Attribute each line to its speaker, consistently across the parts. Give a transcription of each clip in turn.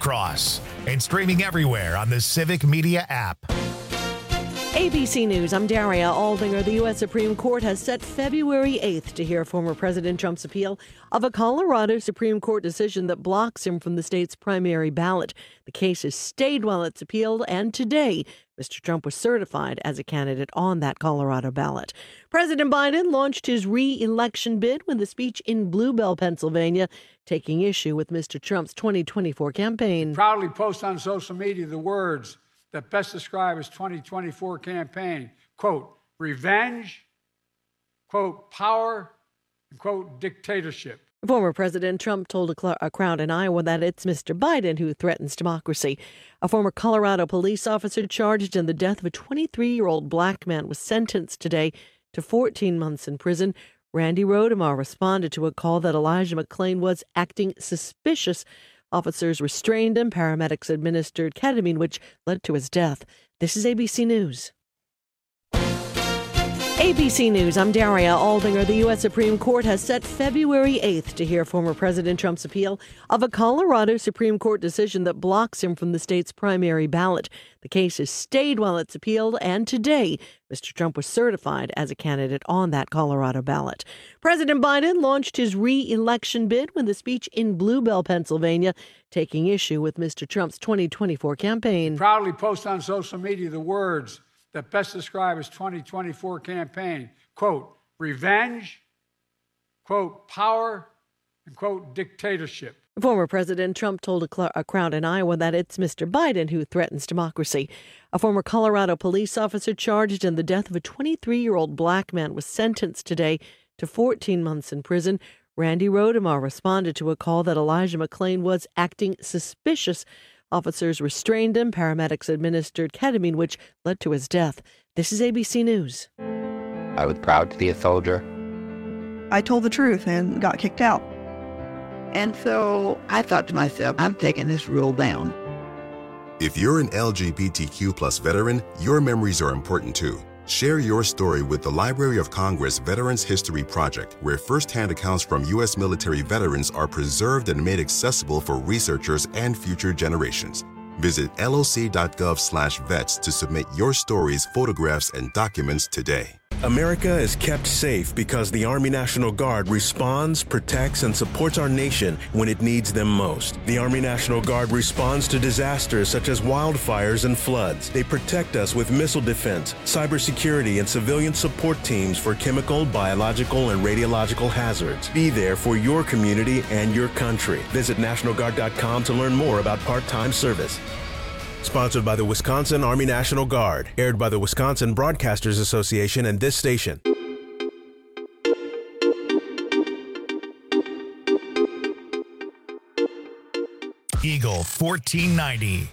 Speaker 1: Cross, and streaming everywhere on the Civic Media app.
Speaker 2: ABC News, I'm Daria Aldinger. The U.S. Supreme Court has set February 8th to hear former President Trump's appeal of a Colorado Supreme Court decision that blocks him from the state's primary ballot. The case is stayed while it's appealed, and today, Mr. Trump was certified as a candidate on that Colorado ballot. President Biden launched his re-election bid with a speech in Bluebell, Pennsylvania, taking issue with Mr. Trump's 2024 campaign.
Speaker 3: Proudly post on social media the words that best describe his 2024 campaign, quote, revenge, quote, power, and quote, dictatorship.
Speaker 2: Former President Trump told a crowd in Iowa that it's Mr. Biden who threatens democracy. A former Colorado police officer charged in the death of a 23-year-old black man was sentenced today to 14 months in prison. Randy Rodemar responded to a call that Elijah McClain was acting suspicious. Officers restrained him. Paramedics administered ketamine, which led to his death. This is ABC News. ABC News, I'm Daria Aldinger. The U.S. Supreme Court has set February 8th to hear former President Trump's appeal of a Colorado Supreme Court decision that blocks him from the state's primary ballot. The case is stayed while it's appealed, and today, Mr. Trump was certified as a candidate on that Colorado ballot. President Biden launched his re-election bid with a speech in Bluebell, Pennsylvania, taking issue with Mr. Trump's 2024 campaign.
Speaker 3: Proudly post on social media the words that best describe his 2024 campaign, quote, revenge, quote, power, and quote, dictatorship.
Speaker 2: Former President Trump told a crowd in Iowa that it's Mr. Biden who threatens democracy. A former Colorado police officer charged in the death of a 23-year-old black man was sentenced today to 14 months in prison. Randy Rodemar responded to a call that Elijah McClain was acting suspicious. Officers restrained him. Paramedics administered ketamine, which led to his death. This is ABC News.
Speaker 4: I was proud to be a soldier.
Speaker 5: I told the truth and got kicked out.
Speaker 6: And so I thought to myself, I'm taking this rule down.
Speaker 7: If you're an LGBTQ plus veteran, your memories are important too. Share your story with the Library of Congress Veterans History Project, where firsthand accounts from U.S. military veterans are preserved and made accessible for researchers and future generations. Visit loc.gov/vets to submit your stories, photographs, and documents today.
Speaker 8: America is kept safe because the Army National Guard responds, protects, and supports our nation when it needs them most. The Army National Guard responds to disasters such as wildfires and floods. They protect us with missile defense, cybersecurity, and civilian support teams for chemical, biological, and radiological hazards. Be there for your community and your country. Visit NationalGuard.com to learn more about part-time service. Sponsored by the Wisconsin Army National Guard. Aired by the Wisconsin Broadcasters Association and this station.
Speaker 1: Eagle 1490.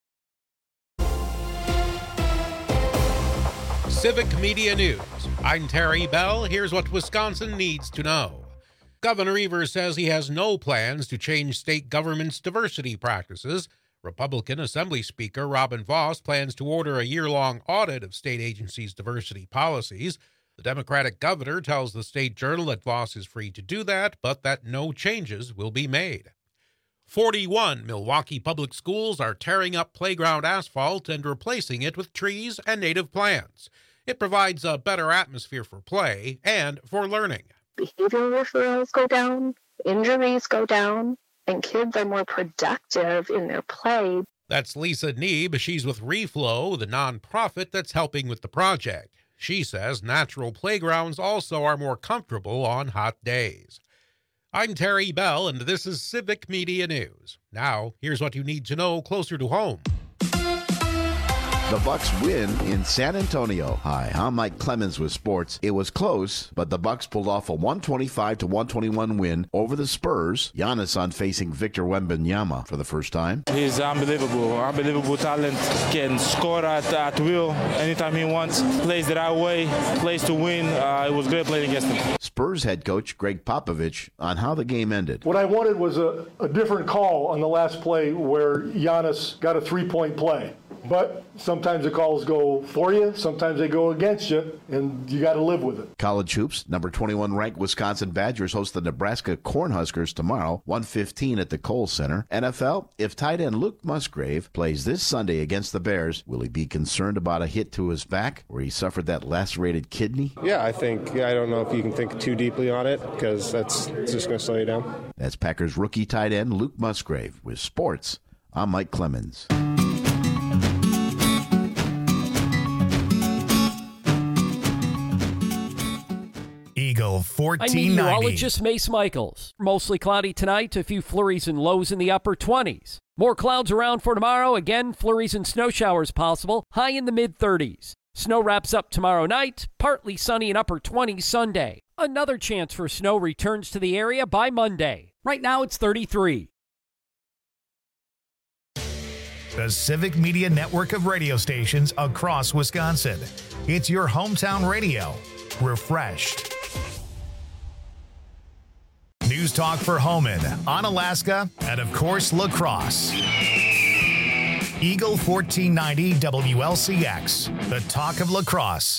Speaker 9: Civic Media News. I'm Terry Bell. Here's what Wisconsin needs to know. Governor Evers says he has no plans to change state government's diversity practices. Republican Assembly Speaker Robin Vos plans to order a year-long audit of state agencies' diversity policies. The Democratic governor tells the State Journal that Vos is free to do that, but that no changes will be made. 41 Milwaukee public schools are tearing up playground asphalt and replacing it with trees and native plants. It provides a better atmosphere for play and for learning.
Speaker 10: Behavioral referrals go down, injuries go down, and kids are more productive in their play.
Speaker 9: That's Lisa Neeb. She's with Reflow, the nonprofit that's helping with the project. She says natural playgrounds also are more comfortable on hot days. I'm Terry Bell, and this is Civic Media News. Now, here's what you need to know closer to home.
Speaker 11: The Bucks win in San Antonio. Hi, I'm Mike Clemens with sports. It was close, but the Bucks pulled off a 125-121 win over the Spurs. Giannis on facing Victor Wembanyama for the first time.
Speaker 12: He's unbelievable talent. Can score at will anytime he wants. Plays the right way, plays to win. It was great playing against him.
Speaker 11: Spurs head coach Greg Popovich on how the game ended.
Speaker 13: What I wanted was a different call on the last play where Giannis got a three-point play. But sometimes the calls go for you, sometimes they go against you, and you got to live with it.
Speaker 11: College hoops, number 21 ranked Wisconsin Badgers host the Nebraska Cornhuskers tomorrow, 1:15 at the Kohl Center. NFL, if tight end Luke Musgrave plays this Sunday against the Bears, will he be concerned about a hit to his back where he suffered that lacerated kidney?
Speaker 14: Yeah, I don't know if you can think too deeply on it because it's just going to slow you down.
Speaker 11: That's Packers rookie tight end Luke Musgrave. With sports, I'm Mike Clemens.
Speaker 1: Eagle 1490.
Speaker 15: I'm meteorologist Mace Michaels. Mostly cloudy tonight, a few flurries and lows in the upper 20s. More clouds around for tomorrow. Again, flurries and snow showers possible, high in the mid-30s. Snow wraps up tomorrow night, partly sunny and upper 20s Sunday. Another chance for snow returns to the area by Monday. Right now it's 33.
Speaker 1: The Civic Media network of radio stations across Wisconsin. It's your hometown radio. Refreshed. News Talk for Homan, Onalaska, and of course, La Crosse. Eagle 1490 WLCX, the talk of La Crosse.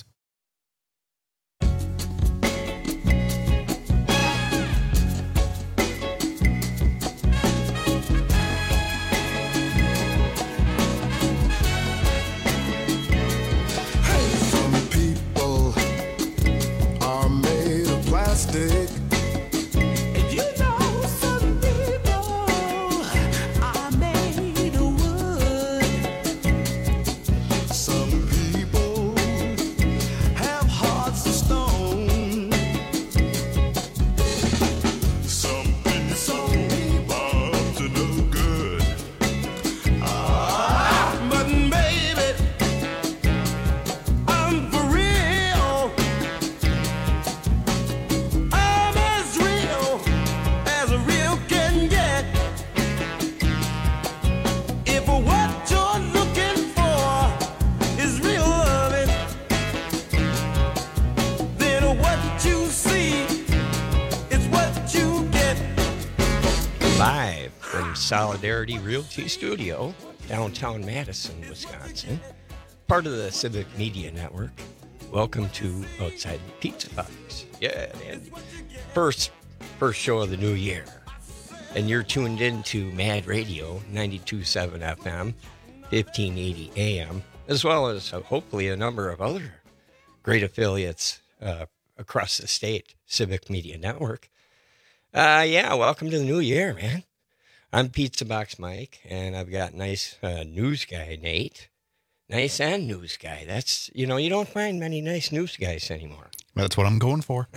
Speaker 16: Solidarity Realty Studio, downtown Madison, Wisconsin, part of the Civic Media Network. Welcome to Outside the Pizza Box. Yeah, and first show of the new year. And you're tuned in to Mad Radio, 92.7 FM, 1580 AM, as well as hopefully a number of other great affiliates across the state, Civic Media Network. Welcome to the new year, man. I'm Pizza Box Mike, and I've got nice news guy Nate. Nice and news guy. That's, you don't find many nice news guys anymore.
Speaker 17: That's what I'm going for.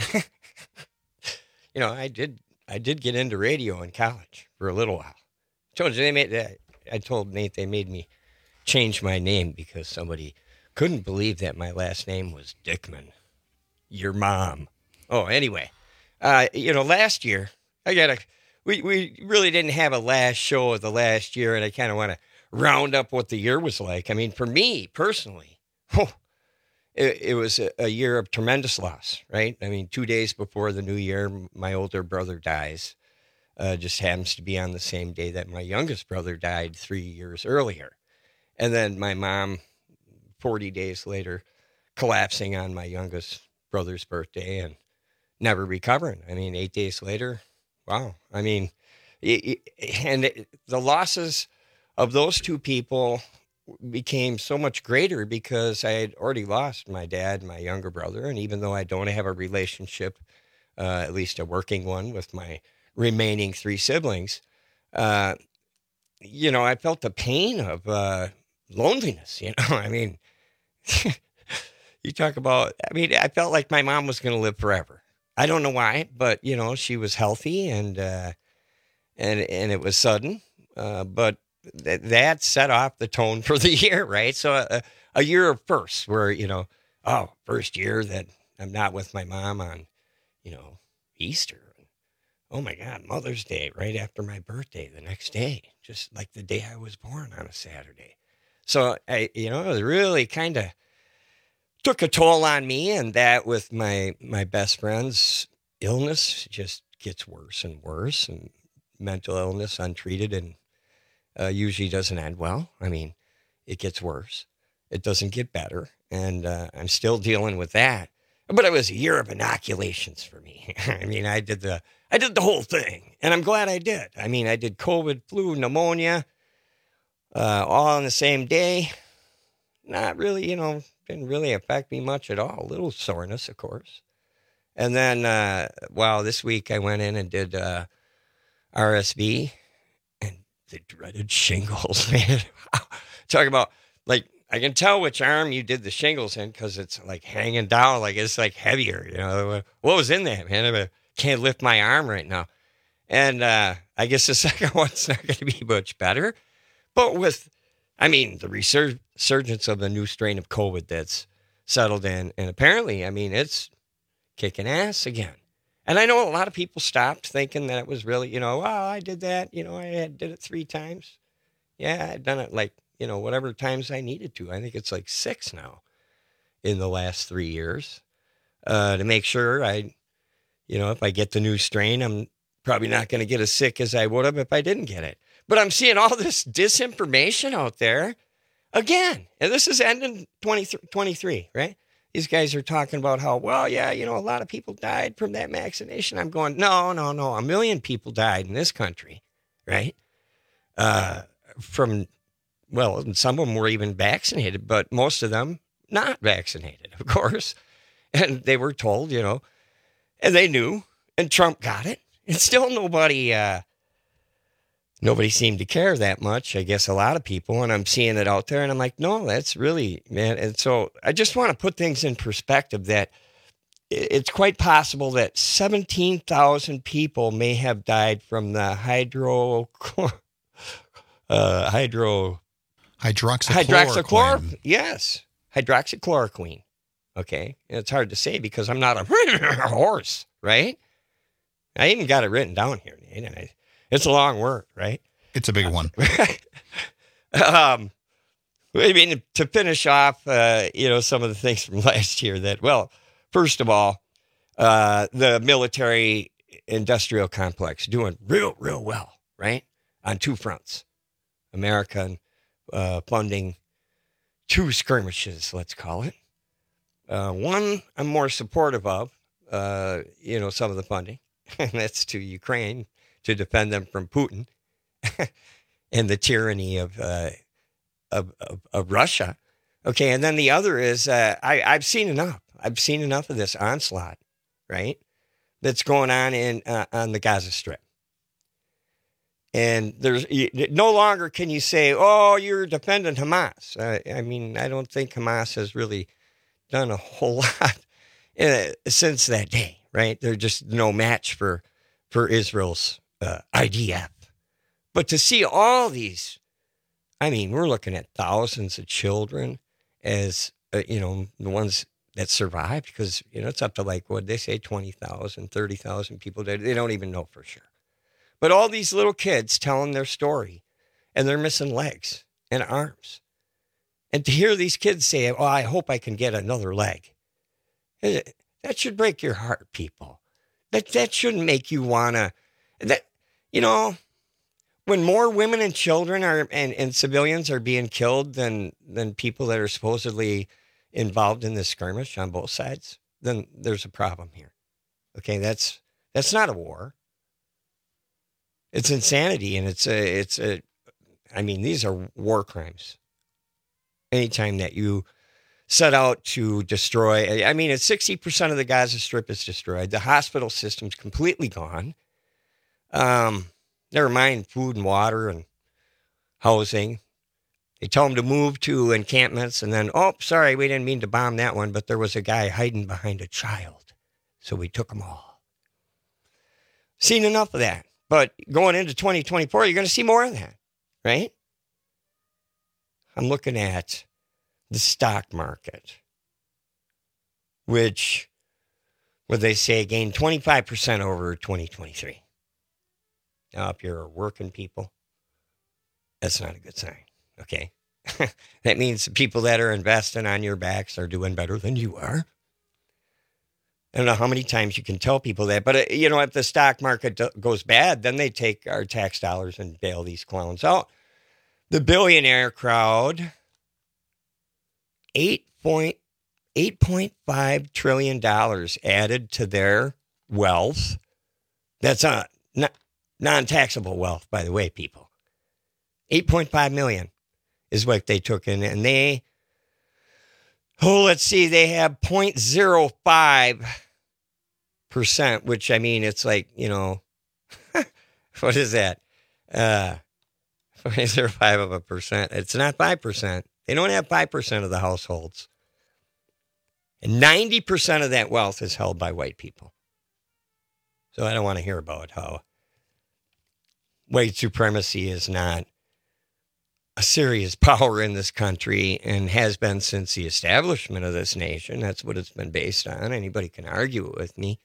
Speaker 16: I did get into radio in college for a little while. I told Nate they made me change my name because somebody couldn't believe that my last name was Dickman. Your mom. Oh, anyway, last year we really didn't have a last show of the last year, and I kind of want to round up what the year was like. I mean, for me personally, it was a year of tremendous loss, right? I mean, 2 days before the new year, my older brother dies. Just happens to be on the same day that my youngest brother died 3 years earlier. And then my mom, 40 days later, collapsing on my youngest brother's birthday and never recovering. I mean, 8 days later, wow. I mean, the losses of those two people became so much greater because I had already lost my dad and my younger brother. And even though I don't have a relationship, at least a working one, with my remaining three siblings, I felt the pain of loneliness, I mean, you talk about, I felt like my mom was going to live forever. I don't know why, but she was healthy and it was sudden, but that set off the tone for the year, right? So a year of firsts where, first year that I'm not with my mom on, Easter. Oh my God, Mother's Day, right after my birthday, the next day, just like the day I was born on a Saturday. So it was really kind of took a toll on me, and that with my best friend's illness just gets worse and worse, and mental illness untreated and usually doesn't end well. I mean, it gets worse. It doesn't get better. And I'm still dealing with that. But it was a year of inoculations for me. I mean, I did the whole thing, and I'm glad I did. I mean, I did COVID, flu, pneumonia, all on the same day. Not really, didn't really affect me much at all. A little soreness, of course. And then, this week I went in and did RSV and the dreaded shingles, man. Talk about, like, I can tell which arm you did the shingles in because it's like hanging down, like it's like heavier. What was in that, man? I can't lift my arm right now. And I guess the second one's not going to be much better. But the resurgence of the new strain of COVID that's settled in, and apparently, it's kicking ass again. And I know a lot of people stopped thinking that it was really, I did that. I did it 3 times. Yeah, I've done it like, whatever times I needed to. I think it's like 6 now in the last 3 years to make sure if I get the new strain, I'm probably not going to get as sick as I would have if I didn't get it. But I'm seeing all this disinformation out there again. And this is ending 2023, right? These guys are talking about how, a lot of people died from that vaccination. I'm going, no. 1 million people died in this country, right? And some of them were even vaccinated, but most of them not vaccinated, of course. And they were told, and they knew, and Trump got it. And still nobody seemed to care that much. I guess a lot of people, and I'm seeing it out there, and I'm like, no, that's really, man. And so I just want to put things in perspective that it's quite possible that 17,000 people may have died from the hydroxychloroquine. Yes, hydroxychloroquine. Okay, and it's hard to say because I'm not a horse, right? I even got it written down here, Nate, and it's a long word, right?
Speaker 17: It's a big one.
Speaker 16: To finish off, some of the things from last year that, first of all, the military industrial complex doing real well, right? On 2 fronts. America funding 2 skirmishes, let's call it. One I'm more supportive of, some of the funding, and that's to Ukraine to defend them from Putin and the tyranny of Russia. Okay, and then the other is I've seen enough. I've seen enough of this onslaught, right? That's going on on the Gaza Strip. And there's no longer can you say, oh, you're defending Hamas. I don't think Hamas has really done a whole lot since that day, right? They're just no match for Israel's IDF. But to see all these, we're looking at thousands of children as, the ones that survived because, it's up to what they say, 20,000, 30,000 people. They don't even know for sure. But all these little kids telling their story, and they're missing legs and arms. And to hear these kids say, oh, I hope I can get another leg. That should break your heart, people. That shouldn't make you want to, when more women and children and civilians are being killed than people that are supposedly involved in this skirmish on both sides, then there's a problem here. Okay, that's not a war. It's insanity, and these are war crimes. Anytime that you set out to destroy, it's 60% of the Gaza Strip is destroyed. The hospital system's completely gone. Never mind food and water and housing. They tell them to move to encampments, and then, oh, sorry, we didn't mean to bomb that one, but there was a guy hiding behind a child, so we took them all. Seen enough of that. But going into 2024, you're going to see more of that, right? I'm looking at the stock market, which, what they say, gained 25% over 2023. Now, if you're working people, that's not a good sign, okay? That means the people that are investing on your backs are doing better than you are. I don't know how many times you can tell people that, but if the stock market goes bad, then they take our tax dollars and bail these clowns out. The billionaire crowd $8.5 trillion added to their wealth. That's non-taxable wealth, by the way, people. 8.5 million is what they took in. And they have 0.05%, which, I mean, it's like, what is that? 0.05%. It's not 5%. They don't have 5% of the households. And 90% of that wealth is held by white people. So I don't want to hear about how white supremacy is not a serious power in this country and has been since the establishment of this nation. That's what it's been based on. Anybody can argue it with me.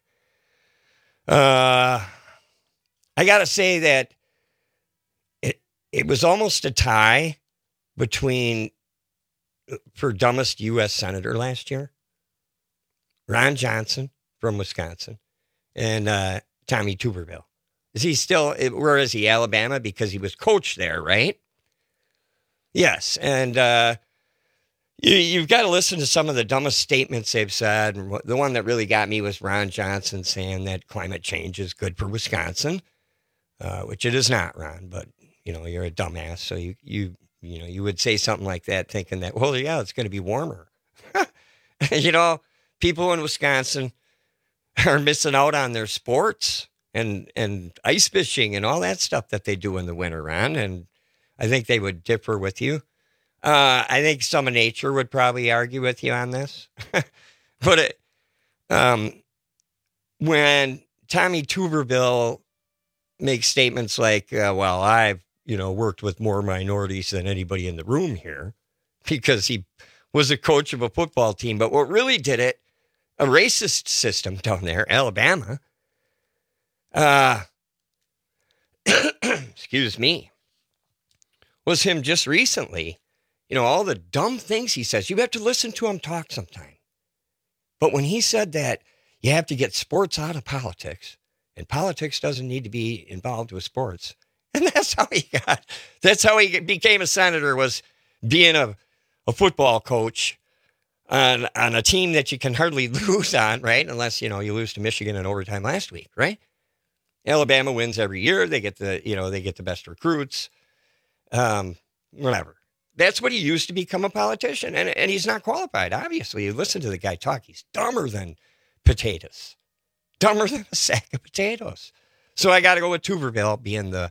Speaker 16: I got to say that it was almost a tie for dumbest U.S. Senator last year. Ron Johnson from Wisconsin and Tommy Tuberville. Where is he, Alabama? Because he was coach there, right? Yes, and you've got to listen to some of the dumbest statements they've said. And the one that really got me was Ron Johnson saying that climate change is good for Wisconsin, which it is not, Ron. But you're a dumbass, so you would say something like that, thinking that, well, yeah, it's going to be warmer. People in Wisconsin are missing out on their sports and ice fishing and all that stuff that they do in the winter, Ron. And I think they would differ with you. I think some of nature would probably argue with you on this. But when Tommy Tuberville makes statements like, well, I've worked with more minorities than anybody in the room here because he was a coach of a football team. But what really did it, a racist system down there, Alabama, excuse me, was him just recently. All the dumb things he says, you have to listen to him talk sometime. But when he said that you have to get sports out of politics and politics doesn't need to be involved with sports, and that's how he became a senator, was being a football coach on a team that you can hardly lose on, right? Unless, you lose to Michigan in overtime last week, right? Alabama wins every year. They get the best recruits, whatever. That's what he used to become a politician. And he's not qualified, obviously. You listen to the guy talk. He's dumber than potatoes. Dumber than a sack of potatoes. So I got to go with Tuberville being the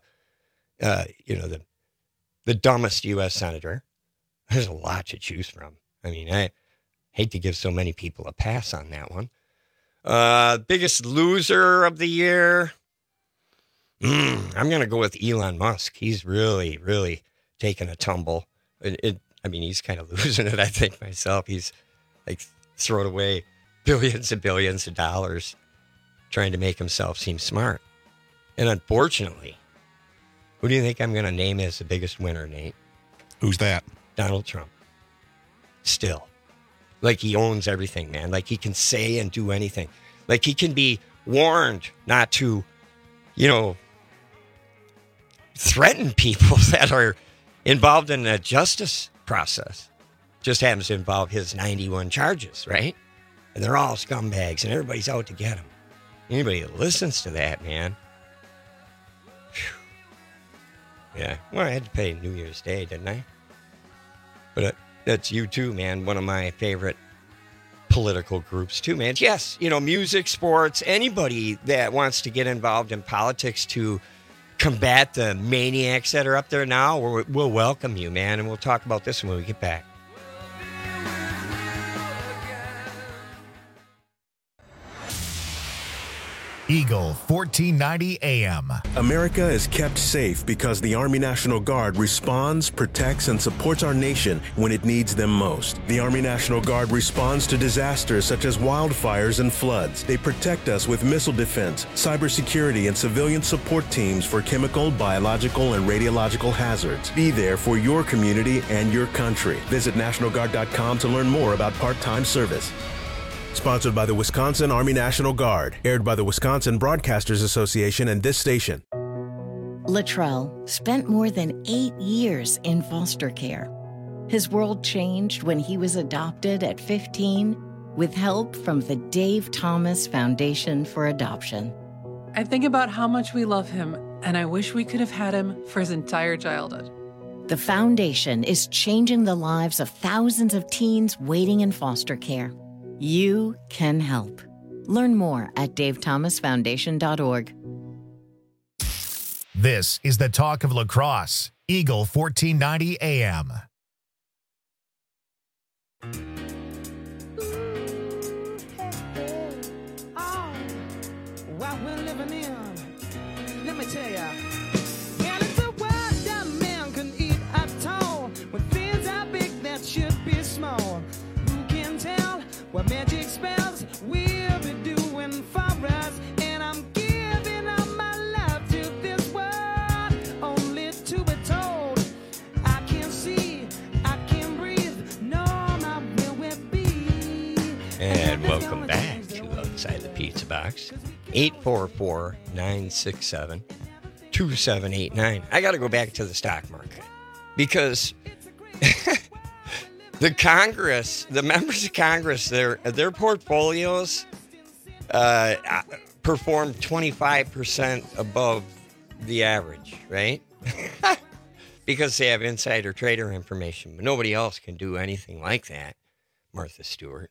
Speaker 16: dumbest U.S. senator. There's a lot to choose from. I mean, I hate to give so many people a pass on that one. Biggest loser of the year. I'm going to go with Elon Musk. He's really, really taken a tumble. He's kind of losing it, I think, myself. He's like throwing away billions and billions of dollars trying to make himself seem smart. And unfortunately, who do you think I'm going to name as the biggest winner, Nate?
Speaker 17: Who's that?
Speaker 16: Donald Trump. Still. Like he owns everything, man. Like he can say and do anything. Like he can be warned not to, threaten people that are involved in the justice process. Just happens to involve his 91 charges, right? And they're all scumbags and everybody's out to get him. Anybody that listens to that, man. Whew. Yeah. Well, I had to pay New Year's Day, didn't I? But that's you too, man. One of my favorite political groups too, man. Yes, music, sports, anybody that wants to get involved in politics to combat the maniacs that are up there now, we'll welcome you, man. And we'll talk about this when we get back.
Speaker 1: Eagle 1490 AM.
Speaker 8: America is kept safe because the Army National Guard responds, protects, and supports our nation when it needs them most. The Army National Guard responds to disasters such as wildfires and floods. They protect us with missile defense, cybersecurity, and civilian support teams for chemical, biological, and radiological hazards. Be there for your community and your country. Visit NationalGuard.com to learn more about part-time service. Sponsored by the Wisconsin Army National Guard. Aired by the Wisconsin Broadcasters Association and this station.
Speaker 18: Latrell spent more than 8 years in foster care.
Speaker 17: His world changed when he was adopted at 15 with help from the Dave Thomas Foundation for Adoption.
Speaker 18: I think about how much we love him, and I wish we could have had him for his entire childhood.
Speaker 17: The foundation is changing the lives of thousands of teens waiting in foster care. You can help. Learn more at davethomasfoundation.org.
Speaker 1: This is the talk of La Crosse, Eagle 1490 AM.
Speaker 19: What we're living in, let me tell ya. Well, it's a world that man can eat at all. When things are big, that should be small. Who can tell what magic spells we'll be doing for us? And I'm giving up my love to this world, only to be told I can see, I can breathe, no, my will will be.
Speaker 16: And welcome back to Outside the Pizza Box. 844-967-2789. I got to go back to the stock market because the Congress, the members of Congress, their portfolios performed 25% above the average, right? Because they have insider trader information, but nobody else can do anything like that. Martha Stewart.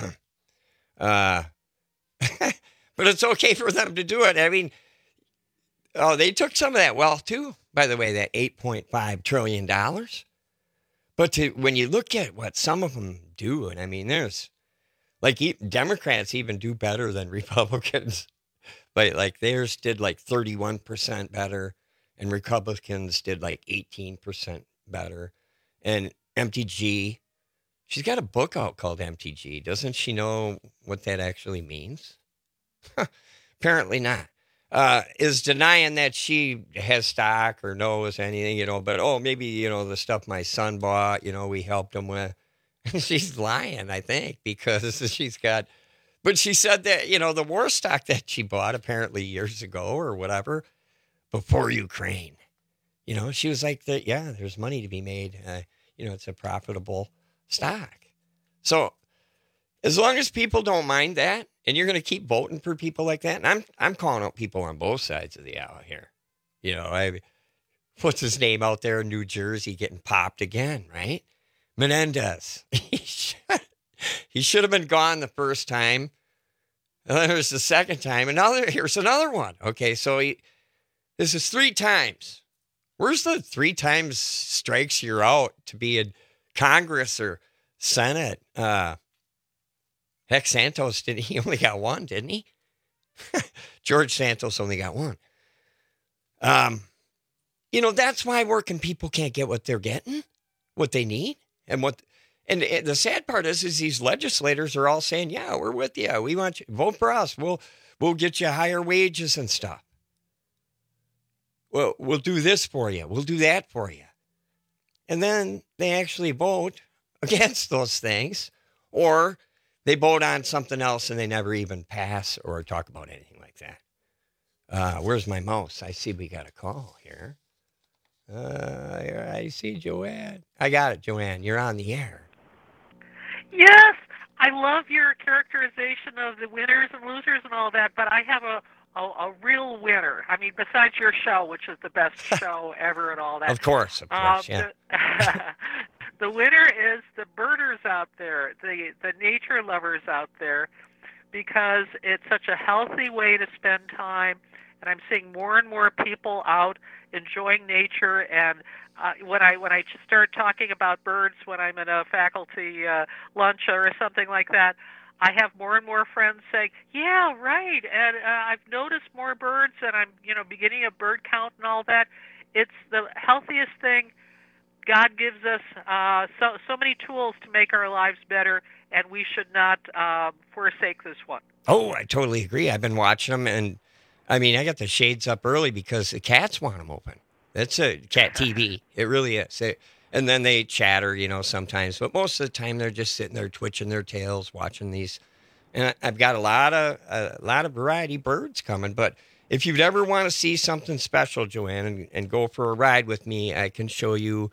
Speaker 16: But it's okay for them to do it. I mean, they took some of that wealth too, by the way, that $8.5 trillion. But when you look at what some of them do, and I mean, there's like Democrats even do better than Republicans. But like theirs did like 31% better, and Republicans did like 18% better. And MTG, she's got a book out called MTG. Doesn't she know what that actually means? Apparently not. Is denying that she has stock or knows anything, but maybe, the stuff my son bought, we helped him with. She's lying, I think, because but she said that, the war stock that she bought apparently years ago or whatever, before Ukraine, she was like, there's money to be made. It's a profitable stock. So as long as people don't mind that, and you're going to keep voting for people like that, and I'm calling out people on both sides of the aisle here. What's his name out there in New Jersey getting popped again, right? Menendez. He should have been gone the first time. And then there's the second time. And now here's another one. Okay, so this is 3 times. Where's the 3 times strikes you're out to be in Congress or Senate? Heck, Santos, he only got 1, didn't he? George Santos only got 1. That's why working people can't get what they're getting, what they need. And the sad part is these legislators are all saying, yeah, we're with you. We want you, vote for us. We'll get you higher wages and stuff. Well, we'll do this for you. We'll do that for you. And then they actually vote against those things, or they vote on something else and they never even pass or talk about anything like that. Where's my mouse? I see we got a call here. I see Joanne. I got it, Joanne. You're on the air.
Speaker 20: Yes, I love your characterization of the winners and losers and all that, but I have a real winner. I mean, besides your show, which is the best show ever and all that.
Speaker 16: Of course, yeah.
Speaker 20: The winner is the birders out there, the nature lovers out there, because it's such a healthy way to spend time, and I'm seeing more and more people out enjoying nature. And when I start talking about birds when I'm at a faculty lunch or something like that, I have more and more friends saying, yeah, right, and I've noticed more birds, and I'm beginning a bird count and all that. It's the healthiest thing. God gives us so many tools to make our lives better, and we should not forsake this one.
Speaker 16: Oh, I totally agree. I've been watching them, and I mean, I got the shades up early because the cats want them open. That's a cat TV. It really is. And then they chatter, sometimes, but most of the time they're just sitting there twitching their tails, watching these. And I've got a lot of variety birds coming, but if you'd ever want to see something special, Joanne, and go for a ride with me, I can show you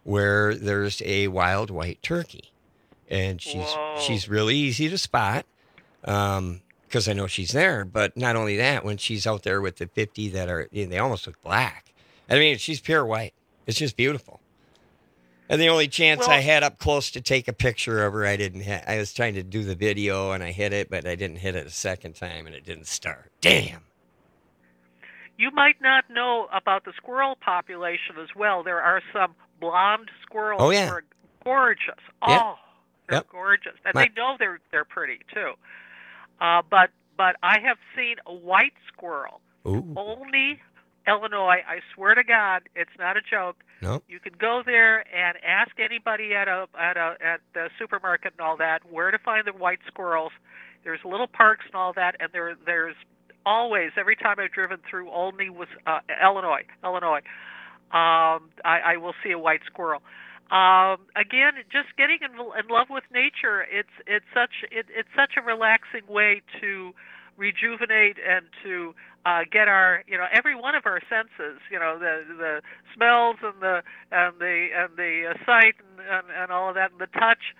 Speaker 16: where there's a wild white turkey. And she's really easy to spot because I know she's there. But not only that, when she's out there with the 50 that are, they almost look black. I mean, she's pure white. It's just beautiful. And the only chance I had up close to take a picture of her, I was trying to do the video and I hit it, but I didn't hit it a second time and it didn't start. Damn.
Speaker 20: You might not know about the squirrel population as well. There are some blonde squirrels who are gorgeous. Oh, they're gorgeous. And they know they're pretty too. But I have seen a white squirrel. Only Illinois. I swear to God, it's not a joke.
Speaker 16: Nope.
Speaker 20: You could go there and ask anybody at the supermarket and all that where to find the white squirrels. There's little parks and all that, and there's always, every time I've driven through Olney, Illinois, I will see a white squirrel. Again, just getting in love with nature. It's such a relaxing way to rejuvenate and to get our, every one of our senses, the smells and the sight and all of that, and the touch.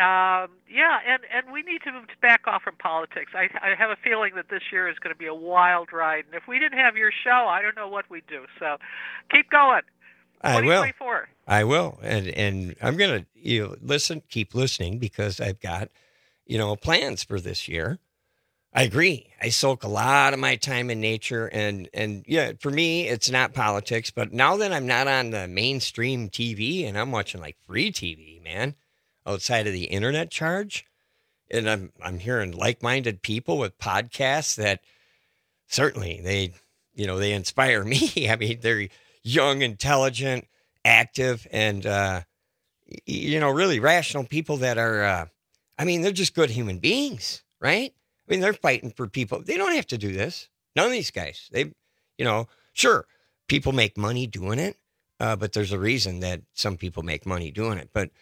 Speaker 20: And we need to move back off from politics. I have a feeling that this year is going to be a wild ride, and if we didn't have your show, I don't know what we'd do. So keep going.
Speaker 16: I will, and I'm going to keep listening, because I've got plans for this year. I agree. I soak a lot of my time in nature, and for me, it's not politics. But now that I'm not on the mainstream TV and I'm watching like free TV, man, outside of the internet charge, and I'm hearing like-minded people with podcasts that certainly they inspire me. I mean, they're young, intelligent, active, and really rational people that are. They're just good human beings, right? I mean, they're fighting for people. They don't have to do this. None of these guys. Sure, people make money doing it, but there's a reason that some people make money doing it. But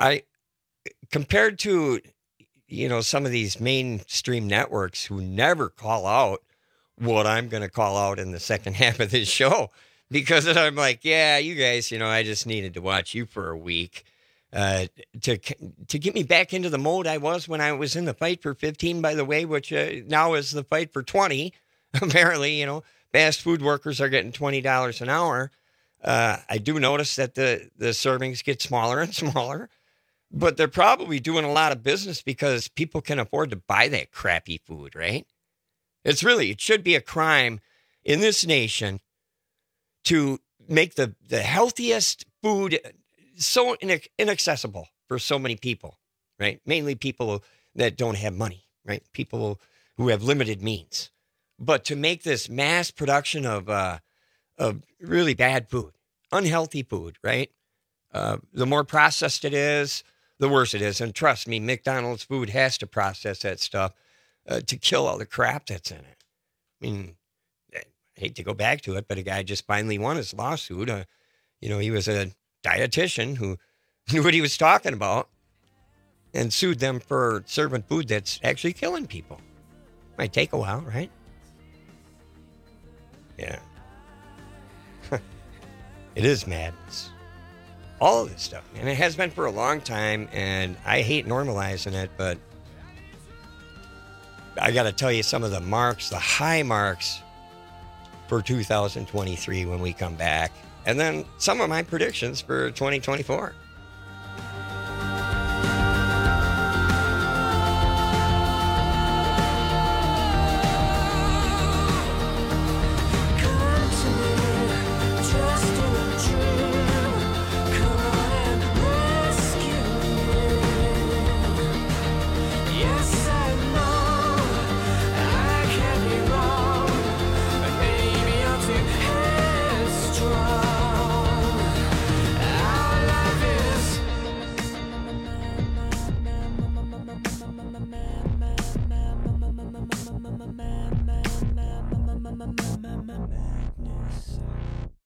Speaker 16: compared to, some of these mainstream networks who never call out what I'm going to call out in the second half of this show, because I'm like, yeah, you guys, I just needed to watch you for a week. To get me back into the mode I was when I was in the fight for 15, by the way, which now is the fight for 20. Apparently, fast food workers are getting $20 an hour. I do notice that the servings get smaller and smaller, but they're probably doing a lot of business because people can afford to buy that crappy food, right? It should be a crime in this nation to make the healthiest food so inaccessible for so many people, right? Mainly people that don't have money, right? People who have limited means. But to make this mass production of really bad food, unhealthy food, right? The more processed it is, the worse it is. And trust me, McDonald's food has to process that stuff to kill all the crap that's in it. I mean, I hate to go back to it, but a guy just finally won his lawsuit. He was a dietitian who knew what he was talking about and sued them for serving food that's actually killing people. Might take a while, right? Yeah. It is madness. All of this stuff, and it has been for a long time, and I hate normalizing it, but I got to tell you some of the marks, the high marks for 2023 when we come back. And then some of my predictions for 2024.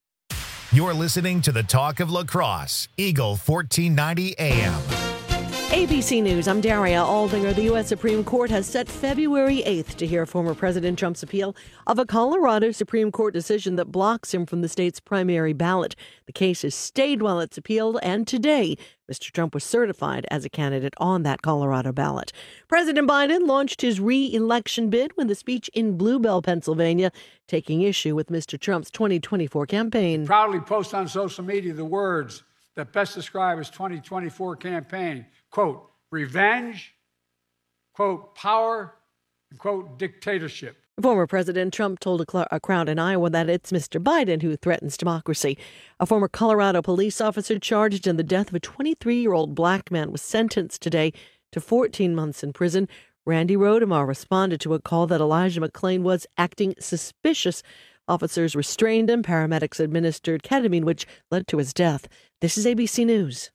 Speaker 1: You're listening to the Talk of La Crosse, Eagle 1490 AM.
Speaker 2: ABC News, I'm Daria Aldinger. The U.S. Supreme Court has set February 8th to hear former President Trump's appeal of a Colorado Supreme Court decision that blocks him from the state's primary ballot. The case is stayed while it's appealed, and today, Mr. Trump was certified as a candidate on that Colorado ballot. President Biden launched his re-election bid with a speech in Bluebell, Pennsylvania, taking issue with Mr. Trump's 2024 campaign.
Speaker 3: Proudly post on social media the words that best describe his 2024 campaign. Quote, revenge, quote, power, and quote, dictatorship.
Speaker 2: Former President Trump told a crowd in Iowa that it's Mr. Biden who threatens democracy. A former Colorado police officer charged in the death of a 23-year-old black man was sentenced today to 14 months in prison. Randy Rodemar responded to a call that Elijah McClain was acting suspicious. Officers restrained him. Paramedics administered ketamine, which led to his death. This is ABC News.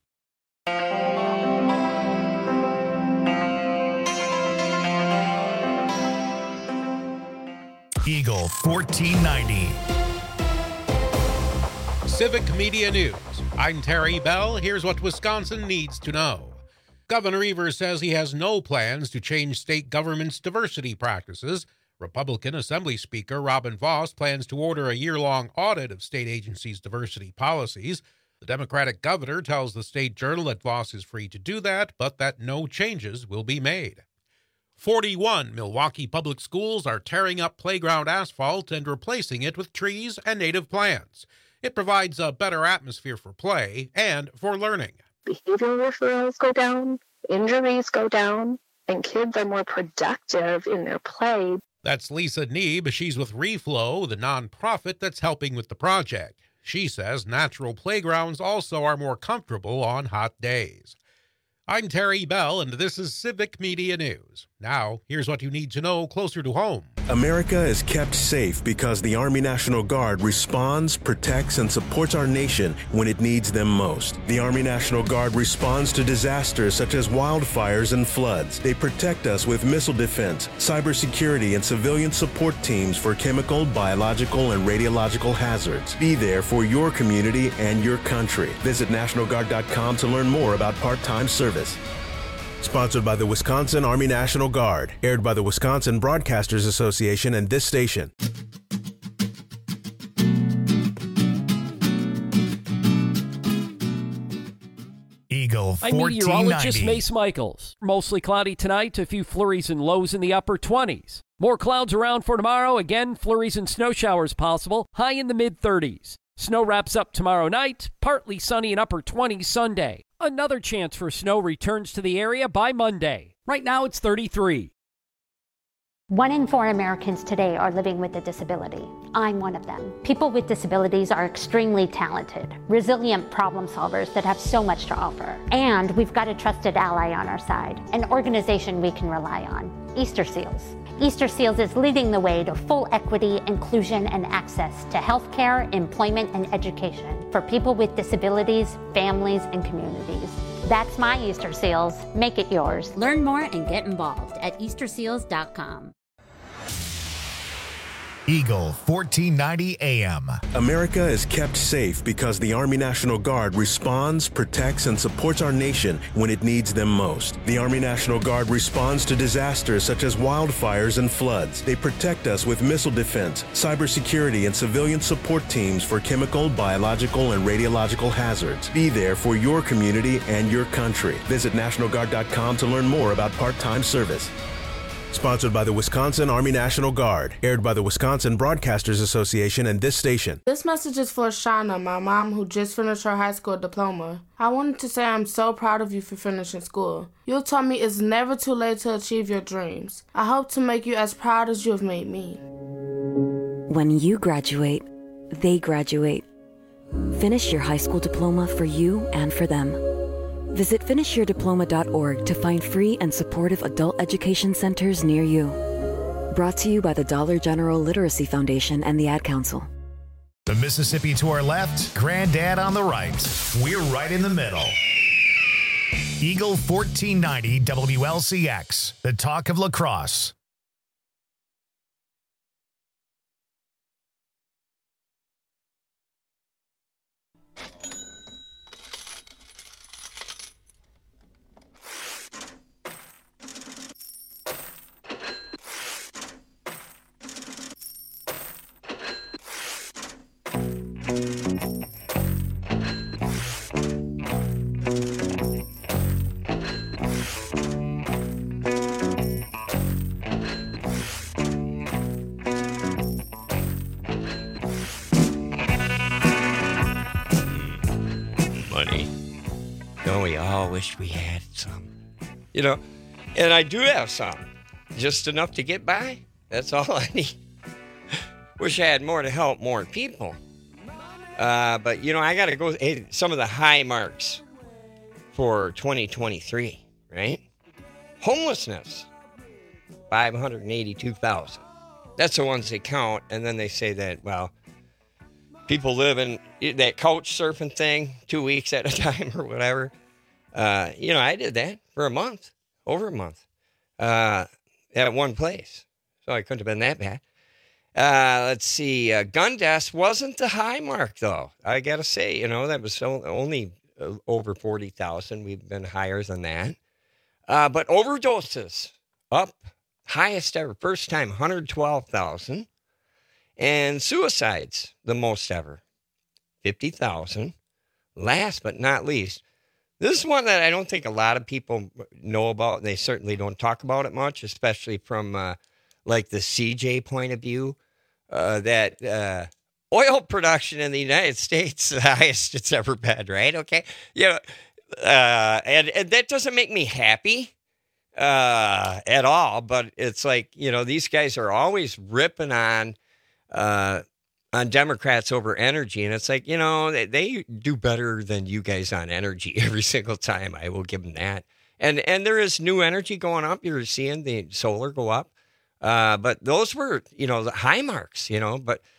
Speaker 1: Eagle 1490.
Speaker 9: Civic Media News. I'm Terry Bell. Here's what Wisconsin needs to know. Governor Evers says he has no plans to change state government's diversity practices. Republican Assembly Speaker Robin Vos plans to order a year-long audit of state agencies' diversity policies. The Democratic governor tells the State Journal that Vos is free to do that, but that no changes will be made. 41 Milwaukee public schools are tearing up playground asphalt and replacing it with trees and native plants. It provides a better atmosphere for play and for learning.
Speaker 10: Behavioral referrals go down, injuries go down, and kids are more productive in their play.
Speaker 9: That's Lisa Neeb. She's with Reflow, the nonprofit that's helping with the project. She says natural playgrounds also are more comfortable on hot days. I'm Terry Bell, and this is Civic Media News. Now, here's what you need to know closer to home.
Speaker 8: America is kept safe because the Army National Guard responds, protects, and supports our nation when it needs them most. The Army National Guard responds to disasters such as wildfires and floods. They protect us with missile defense, cybersecurity, and civilian support teams for chemical, biological, and radiological hazards. Be there for your community and your country. Visit NationalGuard.com to learn more about part-time service. Sponsored by the Wisconsin Army National Guard. Aired by the Wisconsin Broadcasters Association and this station.
Speaker 1: Eagle 1490.
Speaker 15: I'm meteorologist Mace Michaels. Mostly cloudy tonight, a few flurries and lows in the upper 20s. More clouds around for tomorrow. Again, flurries and snow showers possible, high in the mid-30s. Snow wraps up tomorrow night, partly sunny and upper 20s Sunday. Another chance for snow returns to the area by Monday. Right now it's 33.
Speaker 21: 1 in 4 Americans today are living with a disability. I'm one of them. People with disabilities are extremely talented, resilient problem solvers that have so much to offer. And we've got a trusted ally on our side, an organization we can rely on, Easter Seals. Easter Seals is leading the way to full equity, inclusion, and access to healthcare, employment, and education for people with disabilities, families, and communities. That's my Easter Seals. Make it yours.
Speaker 22: Learn more and get involved at easterseals.com.
Speaker 1: Eagle 1490 AM.
Speaker 8: America is kept safe because the Army National Guard responds, protects, and supports our nation when it needs them most. The Army National Guard responds to disasters such as wildfires and floods. They protect us with missile defense, cybersecurity, and civilian support teams for chemical, biological, and radiological hazards. Be there for your community and your country. Visit NationalGuard.com to learn more about part-time service. Sponsored by the Wisconsin Army National Guard. Aired by the Wisconsin Broadcasters Association and this station.
Speaker 23: This message is for Shauna, my mom, who just finished her high school diploma. I wanted to say I'm so proud of you for finishing school. You taught me it's never too late to achieve your dreams. I hope to make you as proud as you have made me.
Speaker 24: When you graduate, they graduate. Finish your high school diploma for you and for them. Visit finishyourdiploma.org to find free and supportive adult education centers near you. Brought to you by the Dollar General Literacy Foundation and the Ad Council.
Speaker 1: The Mississippi to our left, Granddad on the right. We're right in the middle. Eagle 1490 WLCX, the talk of La Crosse.
Speaker 16: Oh, wish we had some. You know, and I do have some. Just enough to get by. That's all I need. Wish I had more to help more people. But, you know, I got to go some of the high marks for 2023, right? Homelessness, 582,000. That's the ones they count. And then they say that, well, people live in that couch surfing thing 2 weeks at a time or whatever. You know, I did that for a month, over a month, at one place. So I couldn't have been that bad. Let's see. Gun deaths wasn't the high mark, though. I got to say, you know, that was only over 40,000. We've been higher than that. But overdoses up, highest ever, first time, 112,000. And suicides, the most ever, 50,000. Last but not least, this is one that I don't think a lot of people know about. They certainly don't talk about it much, especially from like the CJ point of view. That oil production in the United States is the highest it's ever been, right? Okay. Yeah. And that doesn't make me happy at all, but it's like, you know, these guys are always ripping on Democrats over energy. And it's like, you know, they do better than you guys on energy every single time. I will give them that. And there is new energy going up. You're seeing the solar go up. But those were, you know, the high marks, you know, but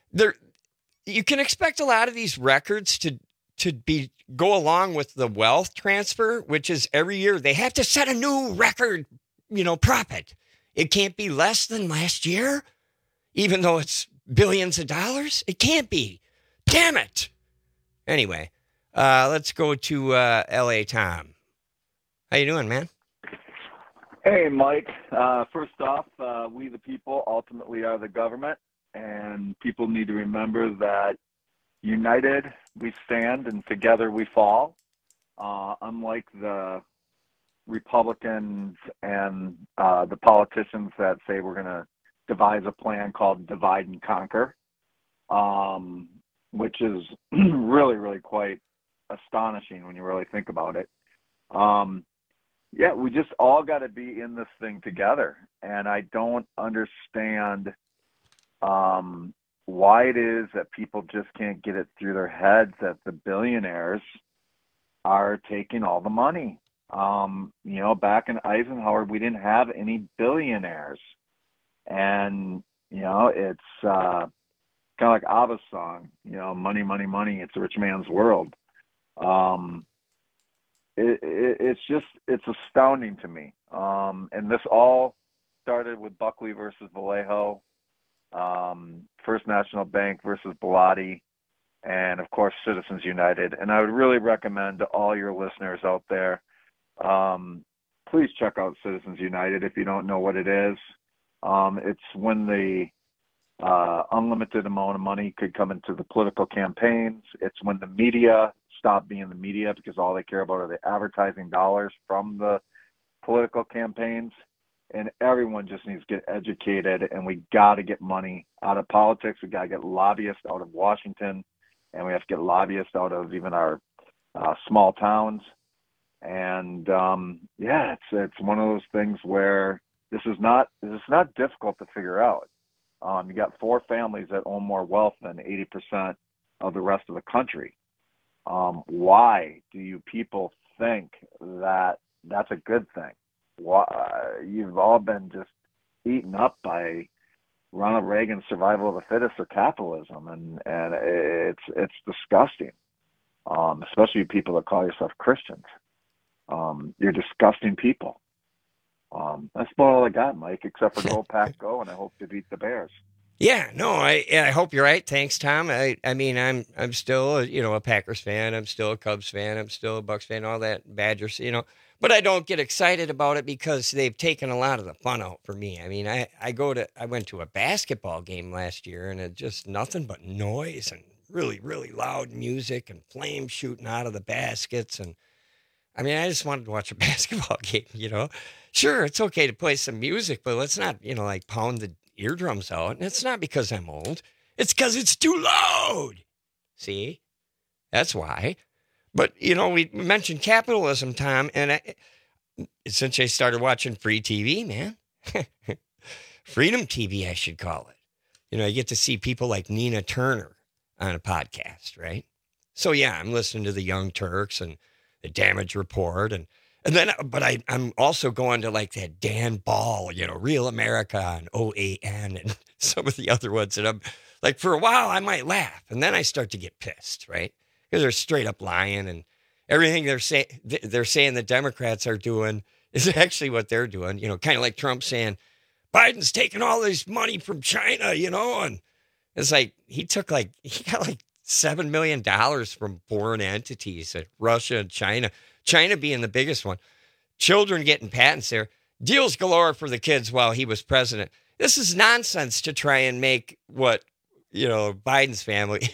Speaker 16: you can expect a lot of these records to go along with the wealth transfer, which is every year they have to set a new record, you know, profit. It can't be less than last year, even though it's billions of dollars. It can't be. Damn it. Anyway, let's go to L.A. Tom. How you doing, man?
Speaker 4: Hey, Mike. First off, we the people ultimately are the government, and people need to remember that united we stand and together we fall. Unlike the Republicans and the politicians that say we're going to devise a plan called divide and conquer, which is really, really quite astonishing when you really think about it. Yeah, we just all got to be in this thing together. And I don't understand why it is that people just can't get it through their heads that the billionaires are taking all the money. You know, back in Eisenhower, we didn't have any billionaires. And, you know, it's kind of like Abba's song, you know, money, money, money, it's a rich man's world. It's astounding to me. And this all started with Buckley versus Vallejo, First National Bank versus Bilotti, and of course Citizens United. And I would really recommend to all your listeners out there, please check out Citizens United if you don't know what it is. It's when the unlimited amount of money could come into the political campaigns. It's when the media stop being the media because all they care about are the advertising dollars from the political campaigns. And everyone just needs to get educated, and we got to get money out of politics. We got to get lobbyists out of Washington, and we have to get lobbyists out of even our small towns. And yeah, it's one of those things where this is not difficult to figure out. You got 4 families that own more wealth than 80% of the rest of the country. Why do you people think that that's a good thing? Why, you've all been just eaten up by Ronald Reagan's survival of the fittest or capitalism, and it's disgusting. Especially people that call yourself Christians. You're disgusting people. That's about all I got, Mike, except for go Pack Go, and I hope to beat the Bears.
Speaker 16: Yeah, no, I hope you're right. Thanks, Tom. I mean, I'm still a Packers fan. I'm still a Cubs fan. I'm still a Bucks fan. All that Badgers, but I don't get excited about it because they've taken a lot of the fun out for me. I mean, I went to a basketball game last year, and it's just nothing but noise and really, really loud music and flames shooting out of the baskets. And I mean, I just wanted to watch a basketball game. Sure, it's okay to play some music, but let's not like pound the eardrums out. And it's not because I'm old. It's because it's too loud. See? That's why. But, we mentioned capitalism, Tom, and since I started watching free TV, man, Freedom TV, I should call it. I get to see people like Nina Turner on a podcast, right? So, yeah, I'm listening to the Young Turks and the Damage Report, but I'm also going to like that Dan Ball, Real America and OAN and some of the other ones. And I'm like, for a while, I might laugh. And then I start to get pissed, right? Because they're straight up lying. And everything they're saying the Democrats are doing is actually what they're doing. Kind of like Trump saying, Biden's taking all this money from China, and it's like he got like $7 million from foreign entities, Russia and China. China being the biggest one. Children getting patents there. Deals galore for the kids while he was president. This is nonsense to try and make what, Biden's family,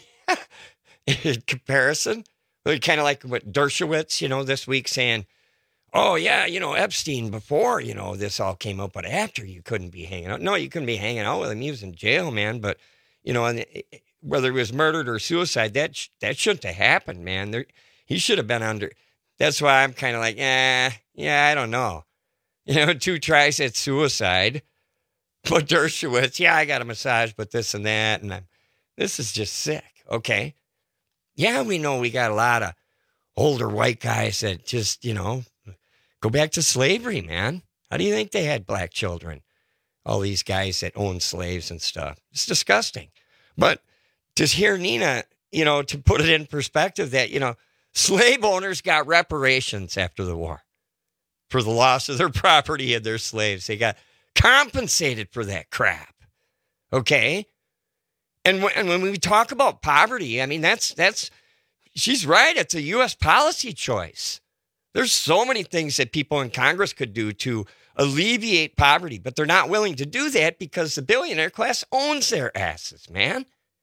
Speaker 16: in comparison, kind of like what Dershowitz, this week saying, oh, yeah, Epstein before, this all came up, but after you couldn't be hanging out. No, you couldn't be hanging out with him. He was in jail, man. But, whether he was murdered or suicide, that shouldn't have happened, man. He should have been under. That's why I'm kind of like, yeah, I don't know. 2 tries at suicide. But Dershowitz, yeah, I got a massage, but this and that. And this is just sick. Okay. Yeah, we know we got a lot of older white guys that just, go back to slavery, man. How do you think they had black children? All these guys that owned slaves and stuff. It's disgusting. But to hear Nina, to put it in perspective that, slave owners got reparations after the war for the loss of their property and their slaves. They got compensated for that crap. Okay? And when we talk about poverty, I mean, that's she's right. It's a U.S. policy choice. There's so many things that people in Congress could do to alleviate poverty, but they're not willing to do that because the billionaire class owns their asses, man.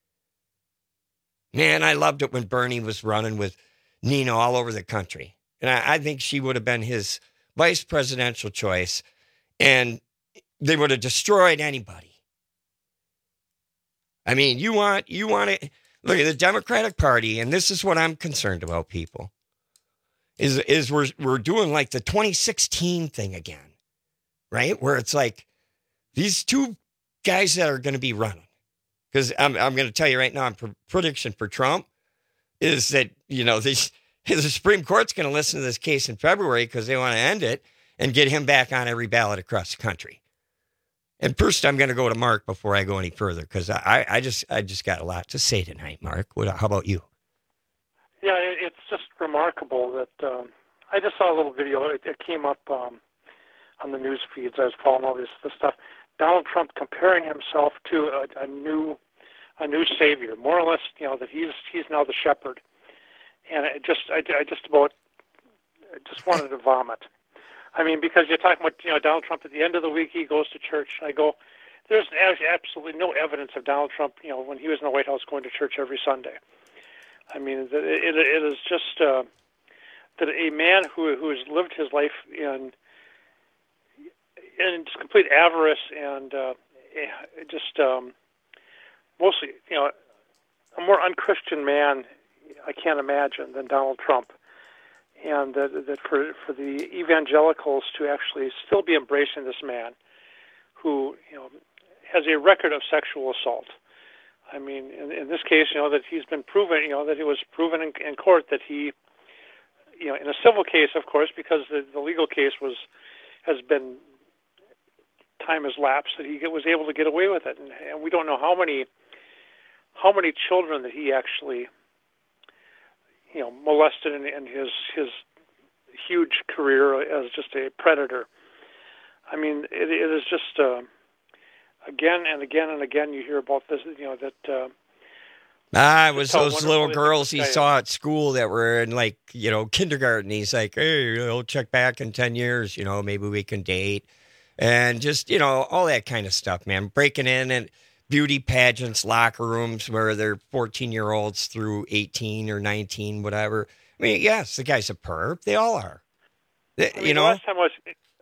Speaker 16: Man, I loved it when Bernie was running with Nina all over the country. And I think she would have been his vice presidential choice, and they would have destroyed anybody. I mean, you want to look at the Democratic Party, and this is what I'm concerned about, people, is we're doing like the 2016 thing again, right? Where it's like these 2 guys that are going to be running. Because I'm going to tell you right now, prediction for Trump is that, the Supreme Court's going to listen to this case in February because they want to end it and get him back on every ballot across the country. And first, I'm going to go to Mark before I go any further because I just got a lot to say tonight, Mark. How about you?
Speaker 5: Yeah, it's just remarkable that I just saw a little video. It came up on the news feeds. I was following all this stuff. Donald Trump comparing himself to a new savior, more or less, that he's now the shepherd. And I just wanted to vomit. I mean, because you're talking about, Donald Trump at the end of the week, he goes to church. I go, there's absolutely no evidence of Donald Trump, when he was in the White House going to church every Sunday. I mean, it is just that a man who has lived his life in just complete avarice and mostly, a more unchristian man I can't imagine than Donald Trump. And that for the evangelicals to actually still be embracing this man who, has a record of sexual assault. I mean, in this case, that he's been proven, that it was proven in court that he, in a civil case, of course, because the legal case time has lapsed, that he was able to get away with it. And we don't know how many children that he actually, molested in his huge career as just a predator. I mean, it is just again and again and again you hear about this. That
Speaker 16: it was those little girls he saw at school that were in kindergarten. He's like, hey, check back in 10 years. Maybe we can date, and just all that kind of stuff, man. Breaking in and beauty pageants, locker rooms where they're 14-year-olds through 18 or 19, whatever. I mean, yes, the guy's a perp. They all are.
Speaker 5: The last time